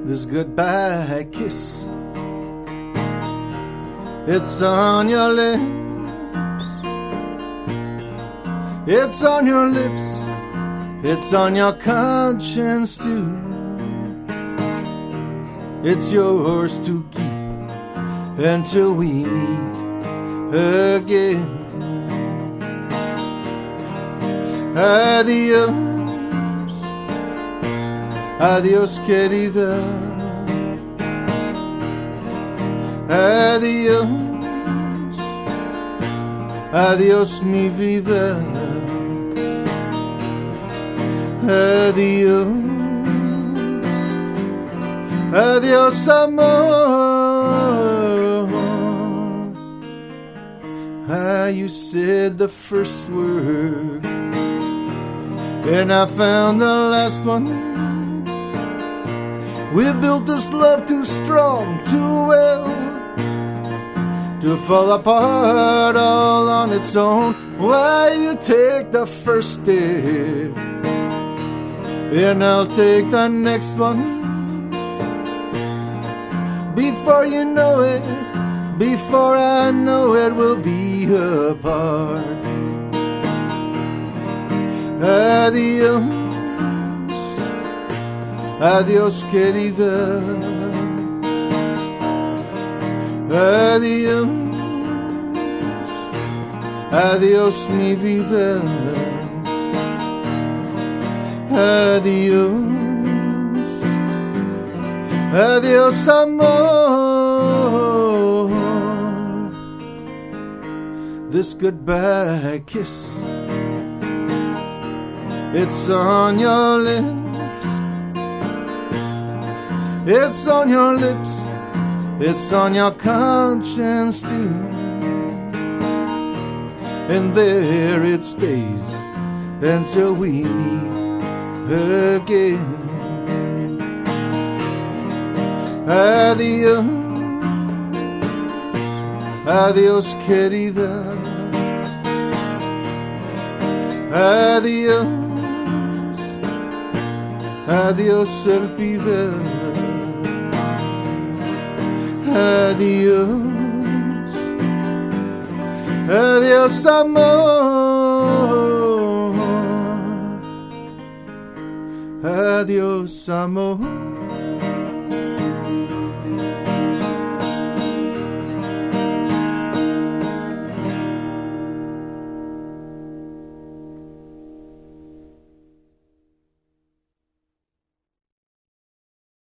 this goodbye kiss. It's on your lips, it's on your lips, it's on your conscience too. It's yours to keep until we meet again. Adios, adios querida. Adiós, adiós mi vida. Adiós, adiós amor. Ah, you said the first word and I found the last one. We built this love too strong, too well to fall apart all on its own. Why you take the first step and I'll take the next one. Before you know it, before I know it, we'll be apart. Adiós, adiós querida. Adiós, adiós mi vida. Adiós, adiós amor. This goodbye kiss, it's on your lips, it's on your lips, it's on your conscience too. And there it stays until we meet again. Adiós, adiós querida. Adiós, adiós Elpida. Adiós, adiós amor. Adiós amor.